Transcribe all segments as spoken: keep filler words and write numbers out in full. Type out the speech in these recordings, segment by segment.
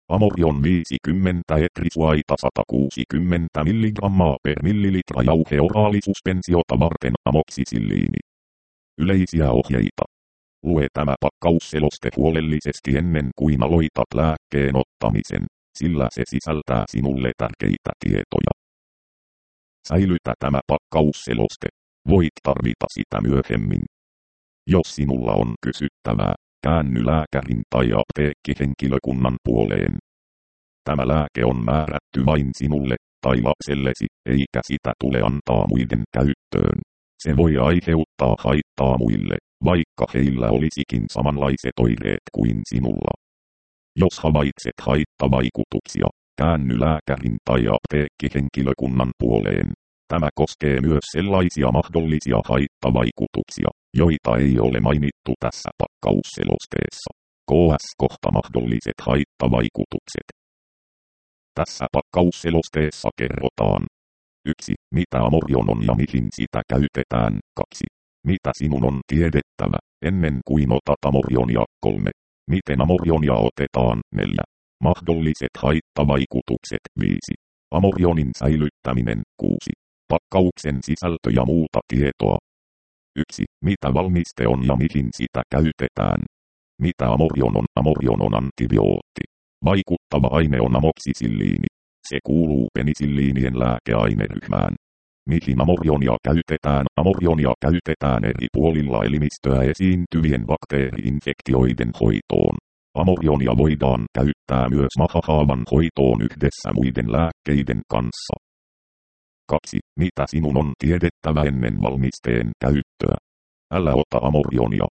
Amorion viisikymmentä etrisuaita sata kuusikymmentä milligrammaa per millilitra jauhe oraalisuspensiota varten amoksisilliini. Yleisiä ohjeita. Lue tämä pakkausseloste huolellisesti ennen kuin aloitat lääkkeen ottamisen, sillä se sisältää sinulle tärkeitä tietoja. Säilytä tämä pakkausseloste. Voit tarvita sitä myöhemmin. Jos sinulla on kysyttävää, käänny lääkärin tai apteekkihenkilökunnan puoleen. Tämä lääke on määrätty vain sinulle tai lapsellesi, eikä sitä tule antaa muiden käyttöön. Se voi aiheuttaa haittaa muille, vaikka heillä olisikin samanlaiset oireet kuin sinulla. Jos havaitset haittavaikutuksia, käänny lääkärin tai apteekkihenkilökunnan puoleen. Tämä koskee myös sellaisia mahdollisia haittavaikutuksia, joita ei ole mainittu tässä pakkausselosteessa. K S kohta mahdolliset haittavaikutukset. Tässä pakkausselosteessa kerrotaan. yksi. Mitä Amorion on ja mihin sitä käytetään. kaksi. Mitä sinun on tiedettävä, ennen kuin otat Amorionia. kolme. Miten Amorionia otetaan. neljä. Mahdolliset haittavaikutukset. viisi. Amorionin säilyttäminen. kuusi. Pakkauksen sisältö ja muuta tietoa. yksi. Mitä valmiste on ja mihin sitä käytetään. Mitä Amorion on? Amorion on antibiootti. Vaikuttava aine on amoksisilliini. Se kuuluu penisilliinien lääkeaineryhmään. Mihin Amorionia käytetään? Amorionia käytetään eri puolilla elimistöä esiintyvien bakteeri-infektioiden hoitoon. Amorionia voidaan käyttää myös mahahaavan hoitoon yhdessä muiden lääkkeiden kanssa. kaksi. Mitä sinun on tiedettävä ennen valmisteen käyttöä? Älä ota Amorionia.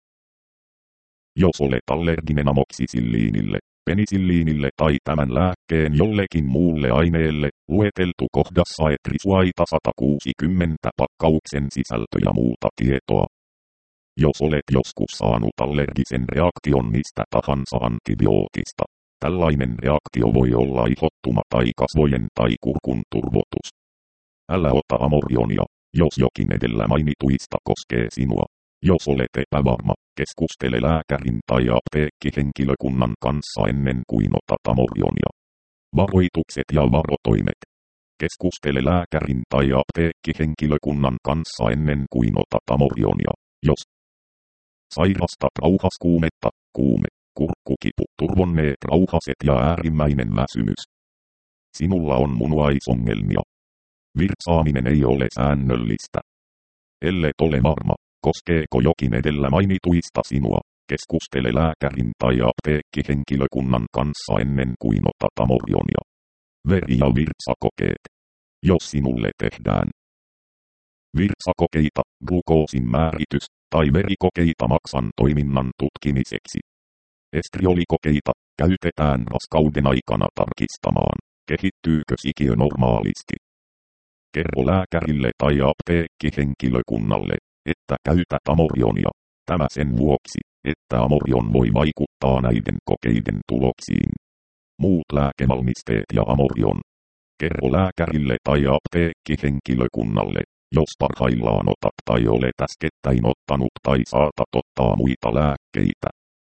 Jos olet allerginen amoksisilliinille, penisilliinille tai tämän lääkkeen jollekin muulle aineelle, lueteltu kohdassa etrisuaita sata kuusikymmentä pakkauksen sisältö ja muuta tietoa. Jos olet joskus saanut allergisen reaktion mistä tahansa antibiootista, tällainen reaktio voi olla ihottuma tai kasvojen tai kurkun turvotus. Älä ota Amorionia, jos jokin edellä mainituista koskee sinua. Jos olet epävarma, keskustele lääkärin tai apteekkihenkilökunnan kanssa ennen kuin otat Amorionia. Varoitukset ja varotoimet. Keskustele lääkärin tai apteekkihenkilökunnan kanssa ennen kuin otat Amorionia. Jos sairastat rauhaskuumetta, kuume, kurkkukipu, turvonneet rauhaset ja äärimmäinen väsymys. Sinulla on munuaisongelmia. Virtsaaminen ei ole säännöllistä. Ellet ole varma, koskeeko jokin edellä mainituista sinua, keskustele lääkärin tai apteekkihenkilökunnan kanssa ennen kuin otat Amorionia. Veri- ja virtsakokeet. Jos sinulle tehdään virtsakokeita, glukoosin määritys, tai verikokeita maksan toiminnan tutkimiseksi. Estriolikokeita käytetään raskauden aikana tarkistamaan, kehittyykö sikiö normaalisti. Kerro lääkärille tai apteekkihenkilökunnalle, että käytät Amorionia. Tämä sen vuoksi, että Amorion voi vaikuttaa näiden kokeiden tuloksiin. Muut lääkevalmisteet ja Amorion. Kerro lääkärille tai apteekkihenkilökunnalle, jos parhaillaan otat tai olet äskettäin ottanut tai saatat ottaa muita lääkkeitä.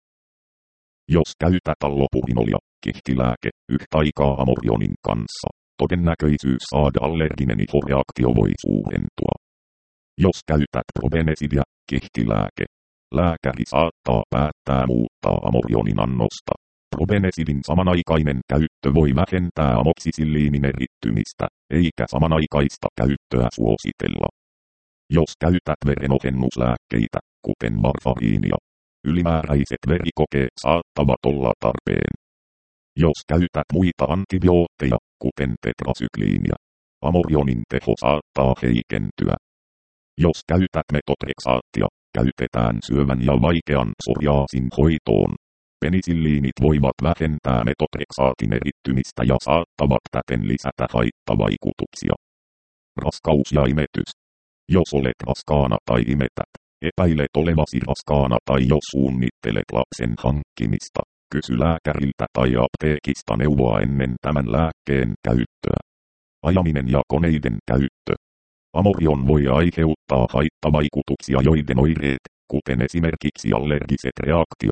Jos käytät allopurinol- kihtilääke yhtä aikaa Amorionin kanssa, todennäköisyys saada allerginen ihoreaktio voi suurentua. Jos käytät probenesidia, kihtilääke, lääkäri saattaa päättää muuttaa Amorionin annosta. Probenesidin samanaikainen käyttö voi vähentää amoksisilliinin erittymistä, eikä samanaikaista käyttöä suositella. Jos käytät verenohennuslääkkeitä, kuten varfariinia, ylimääräiset verikokeet saattavat olla tarpeen. Jos käytät muita antibiootteja, kuten tetrasykliinia, Amorionin teho saattaa heikentyä. Jos käytät metotrexaattia, käytetään syövän ja vaikean psoriaasin hoitoon. Penisilliinit voivat vähentää metotrexaatin erittymistä ja saattavat täten lisätä haittavaikutuksia. Raskaus ja imetys. Jos olet raskaana tai imetät, epäilet olevasi raskaana tai jos suunnittelet lapsen hankkimista, kysy lääkäriltä tai apteekista neuvoa ennen tämän lääkkeen käyttöä. Ajaminen ja koneiden käyttö. Amorion voi aiheuttaa haittavaikutuksia joiden oireet, kuten esimerkiksi allergiset reaktiot,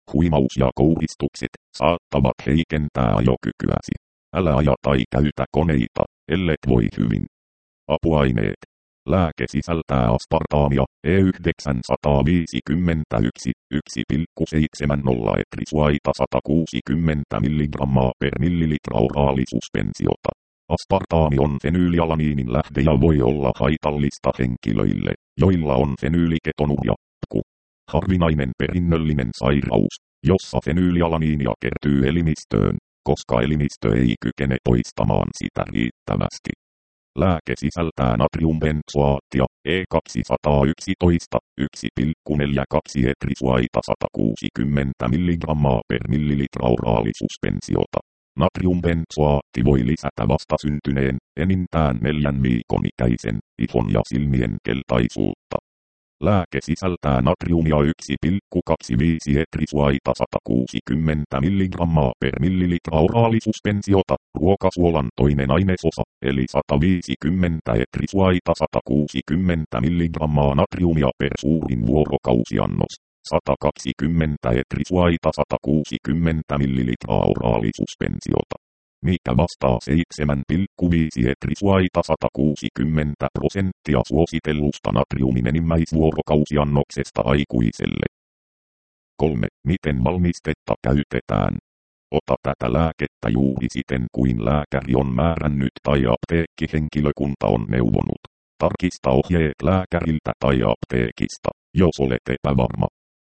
Huimaus ja kouristukset saattavat heikentää ajokykyäsi. Älä aja tai käytä koneita, ellet voi hyvin. Apuaineet. Lääke sisältää aspartaamia, E yhdeksänsataaviisikymmentäyksi, yksi pilkku seitsemänkymmentä etrisuaita sata kuusikymmentä milligrammaa per millilitra oraalisuspensiota. Aspartaami on fenyylialaniinin lähde ja voi olla haitallista henkilöille, joilla on fenyyliketonuria. Harvinainen perinnöllinen sairaus, jossa fenyylialaniinia kertyy elimistöön, koska elimistö ei kykene poistamaan sitä riittävästi. Lääke sisältää natriumbenzoaattia, E kaksisataayksitoista, yksi pilkku neljäkymmentäkaksi etrisuaita sata kuusikymmentä milligrammaa per millilitra oraalisuspensiota. Natriumbenzoaatti voi lisätä vastasyntyneen, enintään neljän viikon ikäisen, ihon ja silmien keltaisuutta. Lääke sisältää natriumia yksi pilkku kaksikymmentäviisi etrisuaita sata kuusikymmentä milligrammaa per millilitra oraalisuspensiota. Ruokasuolan toinen ainesosa, eli sata viisikymmentä etrisuaita sata kuusikymmentä milligrammaa natriumia per suurin vuorokausiannos. sata kaksikymmentä etrisuaita sata kuusikymmentä millilitraa oraalisuspensiota. Mikä vastaa seitsemän pilkku viisi etrisuaita sata kuusikymmentä prosenttia suositellusta natriumin enimmäisvuorokausiannoksesta aikuiselle. kolme. Miten valmistetta käytetään? Ota tätä lääkettä juuri siten kuin lääkäri on määrännyt tai apteekkihenkilökunta on neuvonut. Tarkista ohjeet lääkäriltä tai apteekista, jos olet epävarma.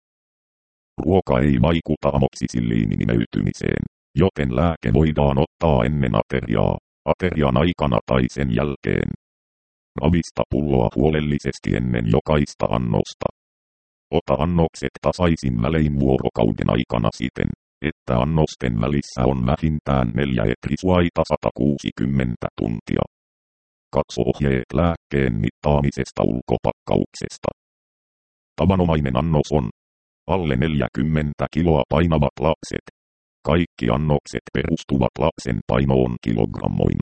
Ruoka ei vaikuta amoksisilliinin imeytymiseen, joten lääke voidaan ottaa ennen ateriaa, aterian aikana tai sen jälkeen. Ravista pulloa huolellisesti ennen jokaista annosta. Ota annokset tasaisin välein vuorokauden aikana siten, että annosten välissä on vähintään neljä etrisuaita sata kuusikymmentä tuntia. Katso ohjeet lääkkeen mittaamisesta ulkopakkauksesta. Tavanomainen annos on alle neljäkymmentä kiloa painavat lapset. Kaikki annokset perustuvat lapsen painoon kilogrammoina.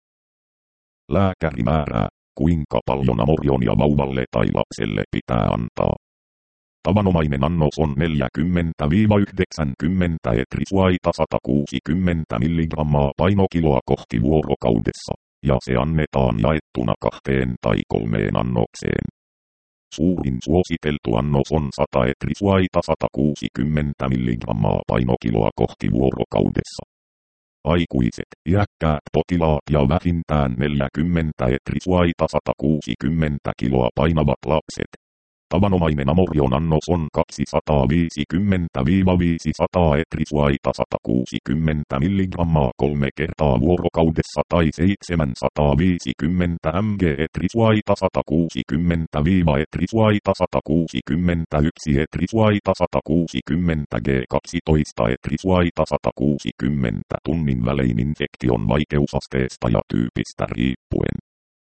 Lääkäri määrää, kuinka paljon amorionia vauvalle tai lapselle pitää antaa. Tavanomainen annos on neljäkymmentä yhdeksänkymmentä etrisuaita sata kuusikymmentä milligrammaa painokiloa kohti vuorokaudessa, ja se annetaan jaettuna kahteen tai kolmeen annokseen. Suurin suositeltu annos on sata etrisuaita sata kuusikymmentä milligrammaa painokiloa kohti vuorokaudessa. Aikuiset, iäkkäät potilaat ja vähintään neljäkymmentä etrisuaita sata kuusikymmentä kiloa painavat lapset. Tavanomainen amorion annos on kaksisataaviisikymmentä viisisataa etrisuaita sata kuusikymmentä milligrammaa kolme kertaa vuorokaudessa tai seitsemänsataaviisikymmentä milligrammaa etrisuaita sata kuusikymmentä etrisuaita sata kuusikymmentäyksi etrisuaita sata kuusikymmentä milligrammaa kaksitoista etrisuaita sata kuusikymmentä tunnin välein infektion vaikeusasteesta ja tyypistä riippuen.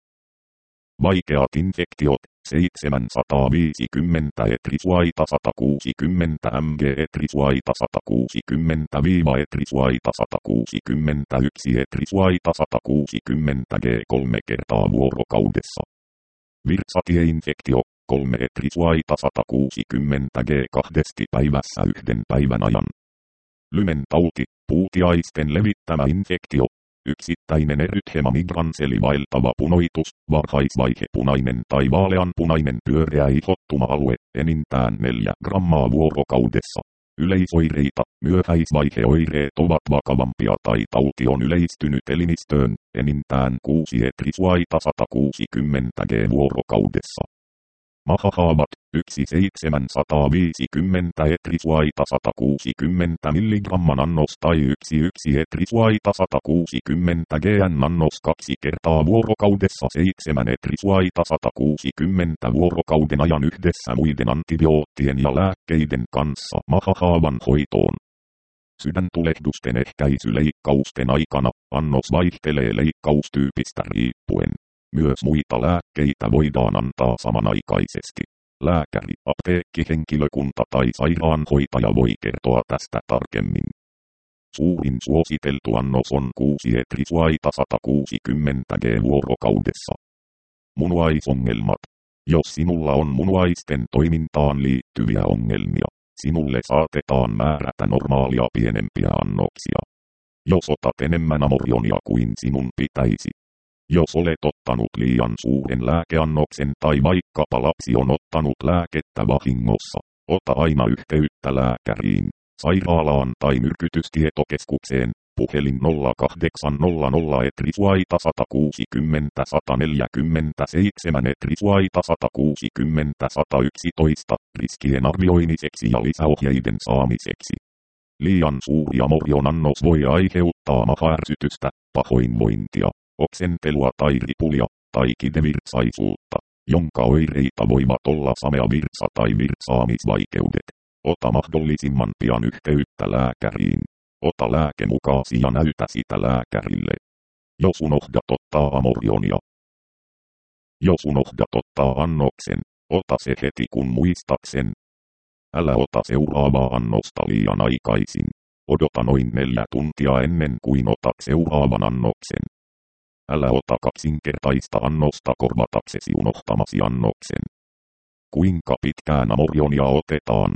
Vaikeat infektiot, seitsemänsataaviisikymmentä etrisuaita sata kuusikymmentä milligrammaa etrisuaita sata kuusikymmentä etrisuaita sata kuusikymmentäyksi etrisuaita sata kuusikymmentä milligrammaa kolme kertaa vuorokaudessa. Virtsatieinfektio, kolme etrisuaita sata kuusikymmentä milligrammaa kahdesti päivässä yhden päivän ajan. Lymen tauti, puutiaisten levittämä infektio. Yksittäinen erythema migrans eli vaeltava punoitus, varhaisvaihe punainen tai vaaleanpunainen pyöreä ihottuma-alue, enintään neljä grammaa vuorokaudessa. Yleisoireita, myöhäisvaiheoireet ovat vakavampia tai tauti on yleistynyt elimistöön, enintään kuusi etrisuaita sata kuusikymmentä milligrammaa vuorokaudessa. Mahahaavat, yksi seitsemänsataaviisikymmentä etrisuaita sata kuusikymmentä milligramman annos tai yksi yksi etrisuaita sata kuusikymmentä milligramman annos kaksi kertaa vuorokaudessa seitsemän etrisuaita sata kuusikymmentä vuorokauden ajan yhdessä muiden antibioottien ja lääkkeiden kanssa mahahaavan hoitoon. Sydäntulehdusten ehkäisy leikkausten aikana, annos vaihtelee leikkaustyypistä riippuen. Myös muita lääkkeitä voidaan antaa samanaikaisesti. Lääkäri, apteekkihenkilökunta tai sairaanhoitaja voi kertoa tästä tarkemmin. Suurin suositeltu annos on kuusi etrisuaita sata kuusikymmentä milligrammaa vuorokaudessa. Munuaisongelmat. Jos sinulla on munuaisten toimintaan liittyviä ongelmia, sinulle saatetaan määrätä normaalia pienempiä annoksia. Jos otat enemmän amorionia kuin sinun pitäisi. Jos olet ottanut liian suuren lääkeannoksen tai vaikkapa lapsi on ottanut lääkettä vahingossa, ota aina yhteyttä lääkäriin, sairaalaan tai myrkytystietokeskukseen, puhelin nolla kahdeksan nolla nolla etrisuaita sata kuusikymmentä sata neljäkymmentäseitsemän etrisuaita sata kuusikymmentä sata yksitoista, riskien arvioimiseksi ja lisäohjeiden saamiseksi. Liian suuri amorion annos voi aiheuttaa mahaärsytystä, pahoinvointia, oksentelua tai ripulia, tai kidevirtsaisuutta, jonka oireita voivat olla samea virtsa tai virtsaamisvaikeudet. Ota mahdollisimman pian yhteyttä lääkäriin. Ota lääke mukaasi ja näytä sitä lääkärille. Jos unohdat ottaa amorionia. Jos unohdat ottaa annoksen, ota se heti kun muistat sen. Älä ota seuraavaa annosta liian aikaisin. Odota noin neljä tuntia ennen kuin otat seuraavan annoksen. Älä ota kaksinkertaista annosta korvataksesi unohtamasi annoksen. Kuinka pitkään amorionia otetaan?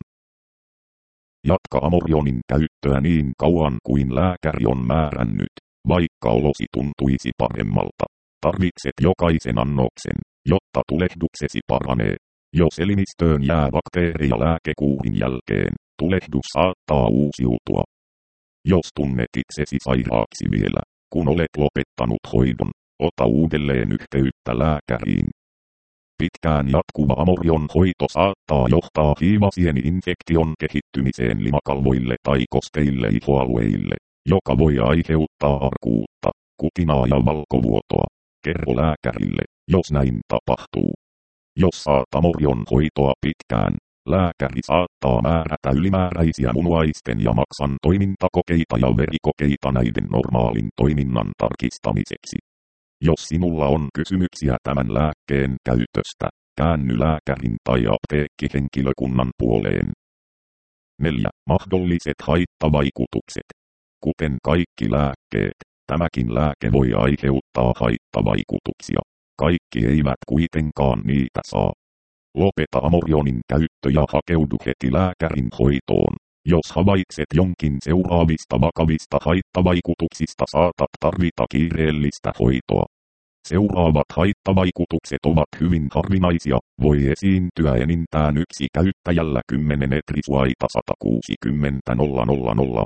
Jatka amorionin käyttöä niin kauan kuin lääkäri on määrännyt, vaikka olosi tuntuisi paremmalta. Tarvitset jokaisen annoksen, jotta tulehduksesi paranee. Jos elimistöön jää bakteereja lääkekuurin jälkeen, tulehdus saattaa uusiutua. Jos tunnet itsesi sairaaksi vielä, kun olet lopettanut hoidon, ota uudelleen yhteyttä lääkäriin. Pitkään jatkuva amorion hoito saattaa johtaa hiivasieni-infektion kehittymiseen limakalvoille tai kosteille ihoalueille, joka voi aiheuttaa arkuutta, kutinaa ja valkovuotoa. Kerro lääkärille, jos näin tapahtuu. Jos saat amorion hoitoa pitkään, lääkäri saattaa määrätä ylimääräisiä munuaisten ja maksan toimintakokeita ja verikokeita näiden normaalin toiminnan tarkistamiseksi. Jos sinulla on kysymyksiä tämän lääkkeen käytöstä, käänny lääkärin tai apteekkihenkilökunnan puoleen. neljä. Mahdolliset haittavaikutukset. Kuten kaikki lääkkeet, tämäkin lääke voi aiheuttaa haittavaikutuksia. Kaikki eivät kuitenkaan niitä saa. Lopeta amorionin käyttö ja hakeudu heti lääkärin hoitoon. Jos havaitset jonkin seuraavista vakavista haittavaikutuksista, saatat tarvita kiireellistä hoitoa. Seuraavat haittavaikutukset ovat hyvin harvinaisia, voi esiintyä enintään yksi käyttäjällä kymmenen etrisuaita sata kuusikymmentä nolla nolla nolla.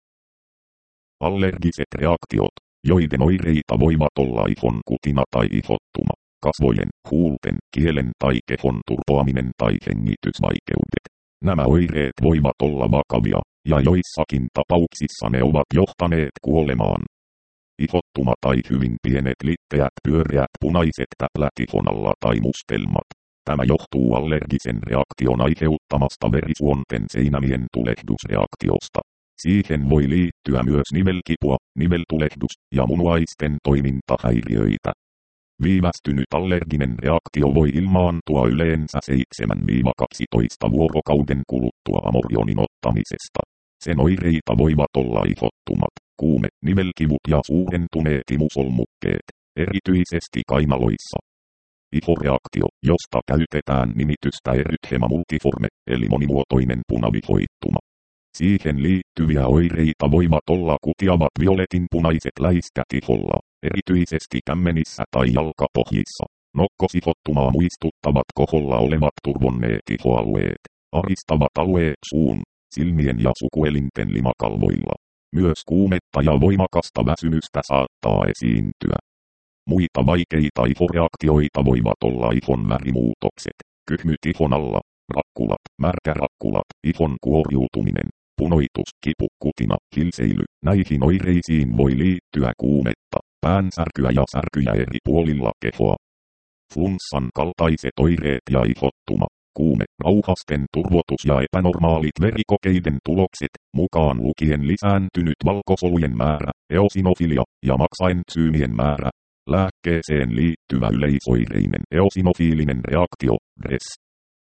Allergiset reaktiot, joiden oireita voivat olla ihon kutina tai ihottuma, kasvojen, huulten, kielen tai kehon turpoaminen tai hengitysvaikeudet. Nämä oireet voivat olla vakavia, ja joissakin tapauksissa ne ovat johtaneet kuolemaan. Ihottuma tai hyvin pienet litteät pyöreät punaiset täplät ihon alla tai mustelmat. Tämä johtuu allergisen reaktion aiheuttamasta verisuonten seinämien tulehdusreaktiosta. Siihen voi liittyä myös nivelkipua, niveltulehdus ja munuaisten toimintahäiriöitä. Viivästynyt allerginen reaktio voi ilmaantua yleensä seitsemän kaksitoista vuorokauden kuluttua amorionin ottamisesta. Sen oireita voivat olla ihottumat, kuume, nivelkivut ja suurentuneet imusolmukkeet, erityisesti kainaloissa. Ihoreaktio, josta käytetään nimitystä erythema multiforme, eli monimuotoinen punavihoittuma. Siihen liittyviä oireita voivat olla kutiavat violetinpunaiset läiskät iholla, erityisesti kämmenissä tai jalkapohjissa. Nokkosihottumaa muistuttavat koholla olevat turvonneet ihoalueet, aristavat alueet suun, silmien ja sukuelinten limakalvoilla. Myös kuumetta ja voimakasta väsymystä saattaa esiintyä. Muita vaikeita ihoreaktioita voivat olla ihon värimuutokset, kyhmyt ihon alla, rakkulat, märkärakkulat, ihon kuoriutuminen, punoitus, kipu, kutina, hilseily. Näihin oireisiin voi liittyä kuumetta, päänsärkyä ja särkyjä eri puolilla kehoa. Flunssan kaltaiset oireet ja ihottuma, kuume, rauhasten turvotus ja epänormaalit verikokeiden tulokset, mukaan lukien lisääntynyt valkosolujen määrä, eosinofilia ja maksaentsyymien määrä. Lääkkeeseen liittyvä yleisoireinen eosinofiilinen reaktio, D R E S.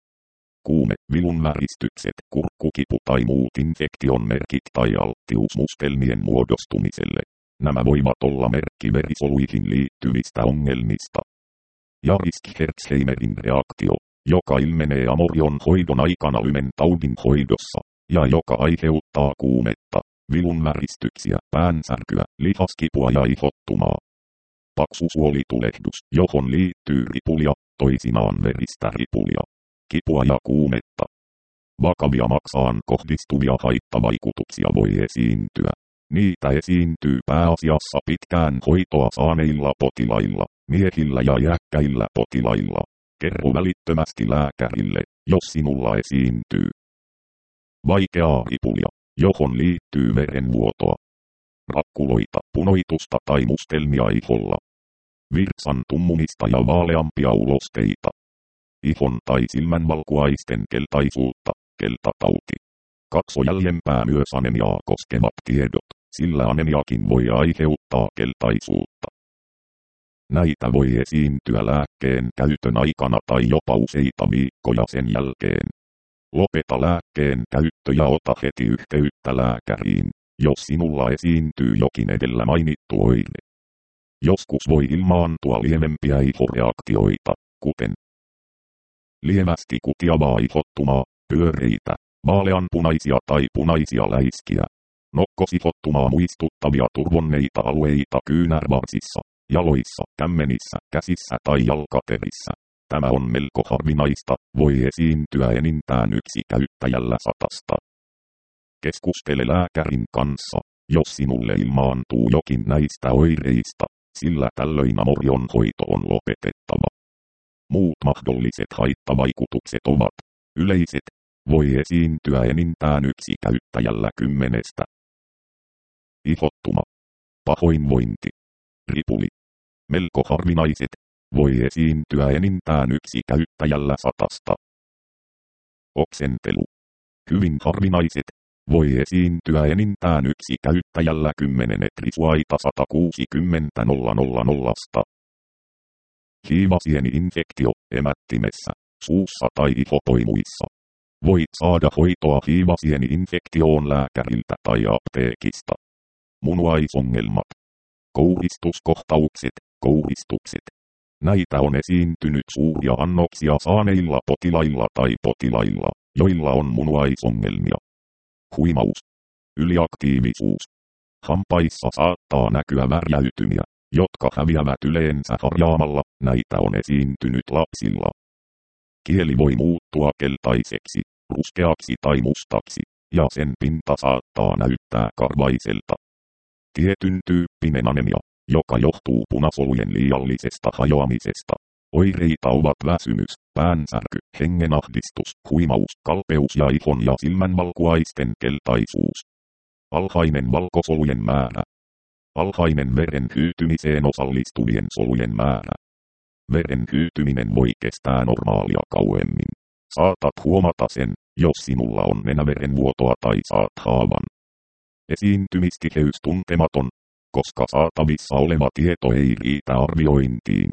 Kuume, vilunväristykset, kurkkukipu tai muut infektion merkit tai alttius mustelmien muodostumiselle. Nämä voivat olla merkki verisoluihin liittyvistä ongelmista. Ja Risk-Hertzheimerin reaktio, joka ilmenee amorion hoidon aikana lymen taudin hoidossa, ja joka aiheuttaa kuumetta, vilunväristyksiä, päänsärkyä, lihaskipua ja ihottumaa. Paksusuolitulehdus, johon liittyy ripulia, toisinaan veristä ripulia, kipua ja kuumetta. Vakavia maksaan kohdistuvia haittavaikutuksia voi esiintyä. Niitä esiintyy pääasiassa pitkään hoitoa saaneilla potilailla, miehillä ja iäkkäillä potilailla. Kerro välittömästi lääkärille, jos sinulla esiintyy vaikeaa ripulia, johon liittyy verenvuotoa, rakkuloita, punoitusta tai mustelmia iholla, virtsan tummumista ja vaaleampia ulosteita, ihon tai silmänvalkuaisten keltaisuutta, keltatauti. Katso jäljempää myös anemiaa koskevat tiedot, sillä anemiakin voi aiheuttaa keltaisuutta. Näitä voi esiintyä lääkkeen käytön aikana tai jopa useita viikkoja sen jälkeen. Lopeta lääkkeen käyttö ja ota heti yhteyttä lääkäriin, jos sinulla esiintyy jokin edellä mainittu oire. Joskus voi ilmaantua lievempiä ihoreaktioita, kuten lievästi kutiavaa ihottumaa, pyöreitä, vaaleanpunaisia tai punaisia läiskiä, nokkosihottumaa muistuttavia turvonneita alueita kyynärvarsissa, jaloissa, kämmenissä, käsissä tai jalkaterissä. Tämä on melko harvinaista, voi esiintyä enintään yksi käyttäjällä satasta. Keskustele lääkärin kanssa, jos sinulle ilmaantuu jokin näistä oireista, sillä tällöin amorion hoito on lopetettava. Muut mahdolliset haittavaikutukset ovat yleiset, voi esiintyä enintään yksi käyttäjällä kymmenestä. Ihottuma, pahoinvointi, ripuli, melko harvinaiset, voi esiintyä enintään yksi käyttäjällä satasta. Oksentelu, hyvin harvinaiset, voi esiintyä enintään yksi käyttäjällä kymmenen etrisuaita sata kuusikymmentä nollasta. Hiivasieni-infektio, emättimessä, suussa tai ihopoimuissa. Voit saada hoitoa hiivasieni-infektioon lääkäriltä tai apteekista. Munuaisongelmat, kouristuskohtaukset, kouristukset. Näitä on esiintynyt suuria annoksia saaneilla potilailla tai potilailla, joilla on munuaisongelmia. Huimaus, yliaktiivisuus. Hampaissa saattaa näkyä värjäytymiä, jotka häviävät yleensä harjaamalla, näitä on esiintynyt lapsilla. Kieli voi muuttua keltaiseksi, ruskeaksi tai mustaksi, ja sen pinta saattaa näyttää karvaiselta. Tietyn tyyppinen anemia, joka johtuu punasolujen liiallisesta hajoamisesta. Oireita ovat väsymys, päänsärky, hengenahdistus, huimaus, kalpeus ja ihon ja silmänvalkuaisten keltaisuus. Alhainen valkosolujen määrä. Alhainen veren hyytymiseen osallistuvien solujen määrä. Veren hyytyminen voi kestää normaalia kauemmin. Saatat huomata sen, jos sinulla on nenäverenvuotoa tai saat haavan. Esiintymistiheys tuntematon, koska saatavissa oleva tieto ei riitä arviointiin.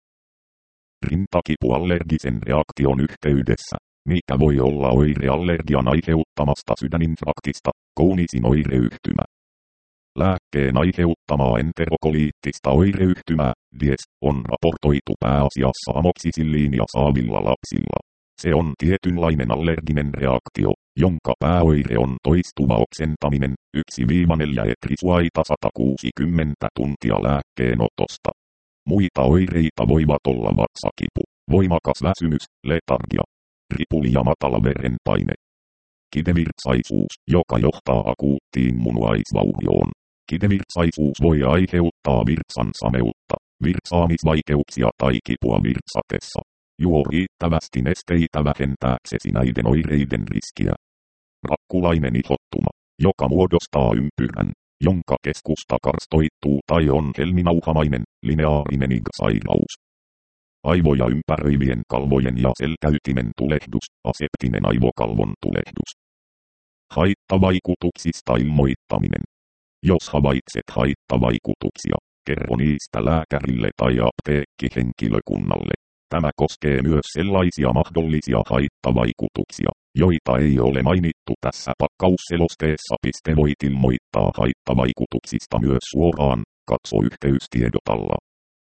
Rintakipu allergisen reaktion yhteydessä, mikä voi olla oire allergian aiheuttamasta sydäninfarktista, kounisin oireyhtymä. Lääkkeen aiheuttamaa enterokoliittista oireyhtymää, D I E S, on raportoitu pääasiassa amoksisilliinia saavilla lapsilla. Se on tietynlainen allerginen reaktio, jonka pääoire on toistuva oksentaminen, yksi neljä etrisuaita sata kuusikymmentä tuntia lääkkeenotosta. Muita oireita voivat olla vatsakipu, voimakas väsymys, letargia, ripuli ja matala verenpaine. Kidevirtsaisuus, joka johtaa akuuttiin munuaisvaurioon. Kidevirtsaisuus voi aiheuttaa virtsan sameutta, virtsaamisvaikeuksia tai kipua virtsatessa. Juo riittävästi nesteitä vähentääksesi näiden oireiden riskiä. Rakkulainen ihottuma, joka muodostaa ympyrän, jonka keskusta karstoittuu tai on helminauhamainen, lineaarinen I G-sairaus. Aivoja ympäröivien kalvojen ja selkäytimen tulehdus, aseptinen aivokalvon tulehdus. Haittavaikutuksista ilmoittaminen. Jos havaitset haittavaikutuksia, kerro niistä lääkärille tai apteekkihenkilökunnalle. Tämä koskee myös sellaisia mahdollisia haittavaikutuksia, joita ei ole mainittu tässä pakkausselosteessa. Voit ilmoittaa haittavaikutuksista myös suoraan, katso yhteystiedot alla.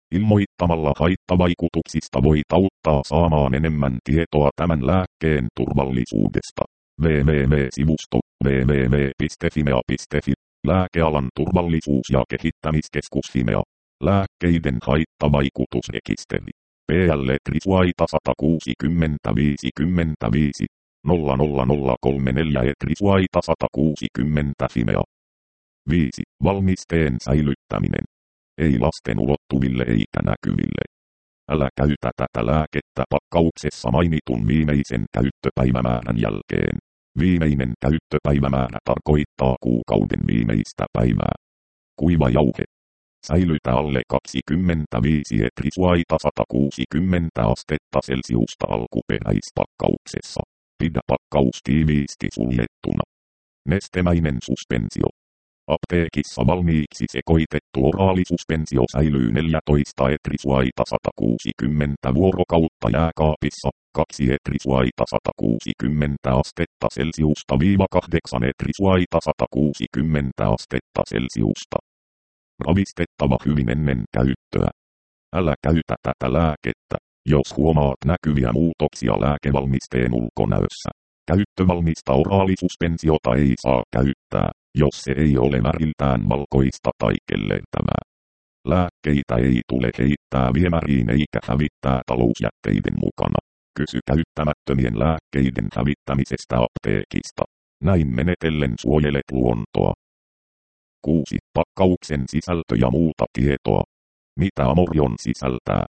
Ilmoittamalla haittavaikutuksista voit auttaa saamaan enemmän tietoa tämän lääkkeen turvallisuudesta. www-sivusto www piste fimea piste fi Lääkealan turvallisuus- ja kehittämiskeskus Fimea. Lääkkeiden haittavaikutusrekisteri. P L Trisuaita sata kuusikymmentä viisikymmentäviisi nolla nolla nolla kolme neljä E Trisuaita sata kuusikymmentä Fimea. viisi. Valmisteen säilyttäminen. Ei lasten ulottuville eikä näkyville. Älä käytä tätä lääkettä pakkauksessa mainitun viimeisen käyttöpäivämäärän jälkeen. Viimeinen käyttöpäivämäärä tarkoittaa kuukauden viimeistä päivää. Kuiva jauhe. Säilytä alle kaksikymmentäviisi E Trisuaita sata kuusikymmentä astetta Celsiusta alkuperäispakkauksessa. Pidä pakkaus tiiviisti suljettuna. Nestemäinen suspensio. Apteekissa valmiiksi sekoitettu oraalisuspensio säilyy neljätoista E Trisuaita sata kuusikymmentä vuorokautta jääkaapissa, kaksi E Trisuaita sata kuusikymmentä astetta Celsiusta viiva kahdeksan E Trisuaita sata kuusikymmentä astetta Celsiusta. Ravistettava hyvin ennen käyttöä. Älä käytä tätä lääkettä, jos huomaat näkyviä muutoksia lääkevalmisteen ulkonäössä. Käyttövalmista oraalisuspensjota ei saa käyttää, jos se ei ole väriltään valkoista tai kellertävää. Lääkkeitä ei tule heittää viemäriin eikä hävittää talousjätteiden mukana. Kysy käyttämättömien lääkkeiden hävittämisestä apteekista. Näin menetellen suojelet luontoa. kuusi. Pakkauksen sisältö ja muuta tietoa. Mitä Amorion sisältää?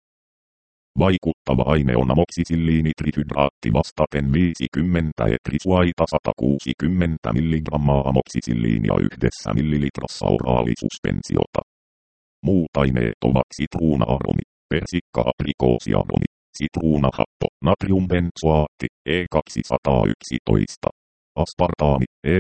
Vaikuttava aine on amoksisilliinitrihydraatti vastaten viisikymmentä E Trisuaita sata kuusikymmentä milligrammaa amoksisilliinia yhdessä millilitrassa oraalisuspensjota. Muut aineet ovat sitruuna-aromi, persikka-aprikoosiaromi, sitruunahappo, natriumbenzoaatti, E kaksisataayksitoista, aspartaami, E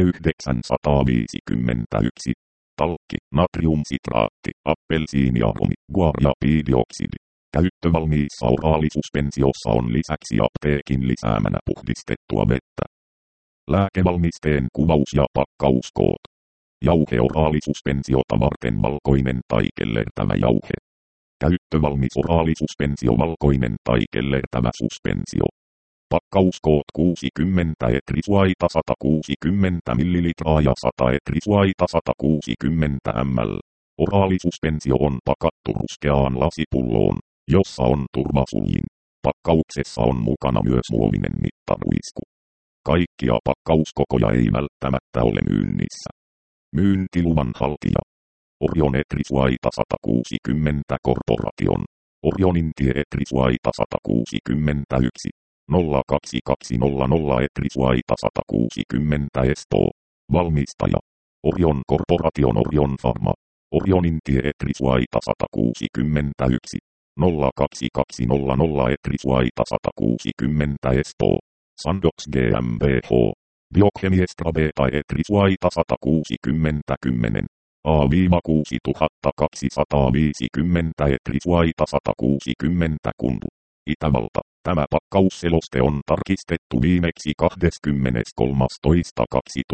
yhdeksänsataaviisikymmentäyksi, talkki, natriumsitraatti, appelsiiniaromi, guarapidioksidi. Käyttövalmiissa oraalisuspensjossa on lisäksi apteekin lisäämänä puhdistettua vettä. Lääkevalmisteen kuvaus ja pakkauskoot. Jauhe oraalisuspensjota varten valkoinen tai kellertävä jauhe. Käyttövalmis oraalisuspensio valkoinen tai kellertävä suspensio. Pakkauskoot kuusikymmentä E Trisuaita sata kuusikymmentä millilitraa ja sata E Trisuaita sata kuusikymmentä millilitraa. Oraalisuspensio on pakattu ruskeaan lasipulloon, jossa on turvasuljin. Pakkauksessa on mukana myös muovinen mittaruisku. Kaikkia pakkauskokoja ei välttämättä ole myynnissä. Myyntiluvan haltija. Orion E Trisuaita sata kuusikymmentä Corporation. Orionin tie E Trisuaita sata kuusikymmentäyksi. nolla kaksi kaksi nolla nolla E Trisuaita sata kuusikymmentä Espoo. Valmistaja. Orion Corporation Orion Pharma. Orionin tie E Trisuaita sata kuusikymmentäyksi. nolla kaksi kaksi nolla nolla E Trisuaita sata kuusikymmentä Espoo. Sandox GmbH. Biochemiestra Beta E Trisuaita sata kuusikymmentä kymmenen. A kuusi kaksi viisi nolla E Trisuaita sata kuusikymmentä Kundu. Itävalta. Tämä pakkausseloste on tarkistettu viimeksi kahdeskymmeneskolmas toista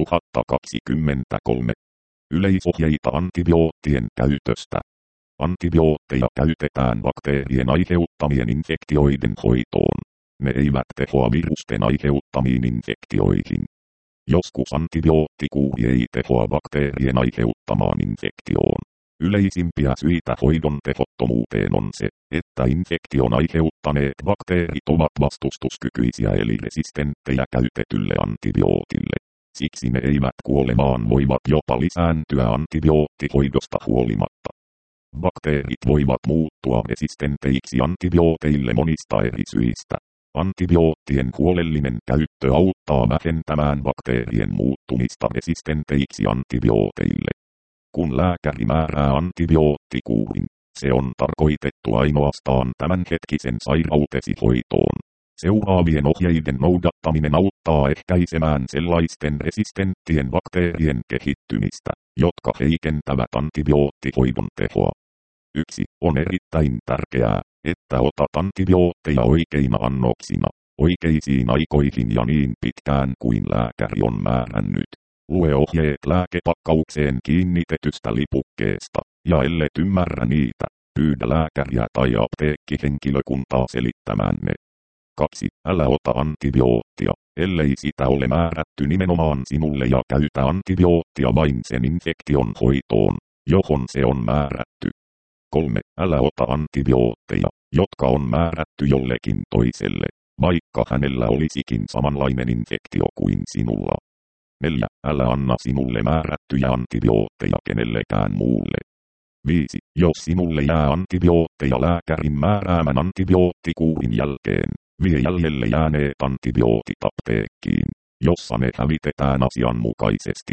kaksituhattakaksikymmentäkolme. Yleisohjeita antibioottien käytöstä. Antibiootteja käytetään bakteerien aiheuttamien infektioiden hoitoon. Ne eivät tehoa virusten aiheuttamiin infektioihin. Joskus antibioottikuuri ei tehoa bakteerien aiheuttamaan infektioon. Yleisimpiä syitä hoidon tehottomuuteen on se, että infektion aiheuttaneet bakteerit ovat vastustuskykyisiä eli resistenttejä käytetylle antibiootille. Siksi ne eivät kuole vaan voivat jopa lisääntyä antibioottihoidosta huolimatta. Bakteerit voivat muuttua resistenteiksi antibiooteille monista eri syistä. Antibioottien huolellinen käyttö auttaa vähentämään bakteerien muuttumista resistenteiksi antibiooteille. Kun lääkäri määrää antibioottikuurin, se on tarkoitettu ainoastaan tämänhetkisen sairautesi hoitoon. Seuraavien ohjeiden noudattaminen auttaa ehkäisemään sellaisten resistenttien bakteerien kehittymistä, jotka heikentävät antibioottihoidon tehoa. yksi. On erittäin tärkeää, että otat antibiootteja oikeina annoksina, oikeisiin aikoihin ja niin pitkään kuin lääkäri on määrännyt. Lue ohjeet lääkepakkaukseen kiinnitetystä lipukkeesta, ja ellet ymmärrä niitä, Pyydä lääkäriä tai apteekkihenkilökuntaa selittämään ne. kaksi. Älä ota antibioottia, ellei sitä ole määrätty nimenomaan sinulle ja käytä antibioottia vain sen infektion hoitoon, johon se on määrätty. kolme. Älä ota antibiootteja, jotka on määrätty jollekin toiselle, vaikka hänellä olisikin samanlainen infektio kuin sinulla. neljä. Älä anna sinulle määrättyjä antibiootteja kenellekään muulle. viisi. Jos sinulle jää antibiootteja lääkärin määräämän antibioottikuurin jälkeen, vie jäljelle jääneet antibiootit apteekkiin, jossa ne hävitetään asianmukaisesti.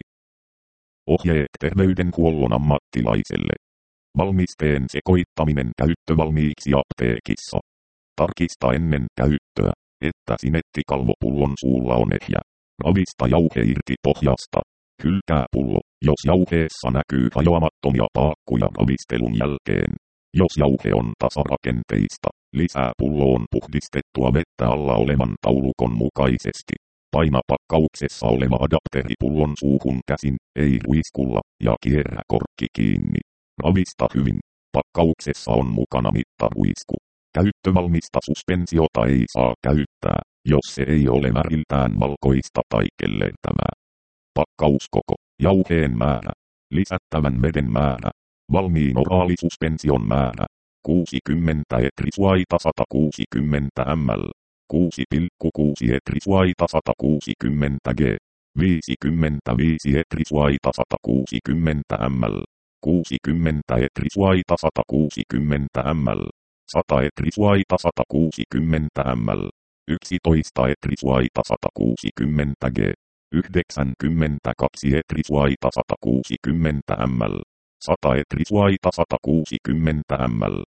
Ohjeet terveydenhuollon ammattilaiselle. Valmisteen sekoittaminen käyttövalmiiksi apteekissa. Tarkista ennen käyttöä, että sinettikalvopullon suulla on ehjä. Ravista jauhe irti pohjasta. Hylkää pullo, jos jauheessa näkyy hajoamattomia paakkuja ravistelun jälkeen. Jos jauhe on tasarakenteista, lisää pulloon puhdistettua vettä alla olevan taulukon mukaisesti. Paina pakkauksessa oleva adapteri pullon suuhun käsin, ei ruiskulla, ja kierrä korkki kiinni. Ravista hyvin. Pakkauksessa on mukana mittaruisku. Käyttövalmista suspensiota ei saa käyttää, jos se ei ole väriltään valkoista tai kellertävää. Pakkauskoko, jauheen määrä, lisättävän veden määrä, valmiin oraalisuspension määrä, kuusikymmentä etrisuaita sata kuusikymmentä millilitraa, kuusi pilkku kuusi etrisuaita sata kuusikymmentä grammaa, viisikymmentäviisi etrisuaita sata kuusikymmentä millilitraa, kuusikymmentä etrisuaita sata kuusikymmentä millilitraa, sata etrisuaita sata kuusikymmentä millilitraa, yksitoista etrisuaita sata kuusikymmentä grammaa, yhdeksänkymmentäkaksi etrisuaita sata kuusikymmentä millilitraa, sata etrisuaita sata kuusikymmentä millilitraa,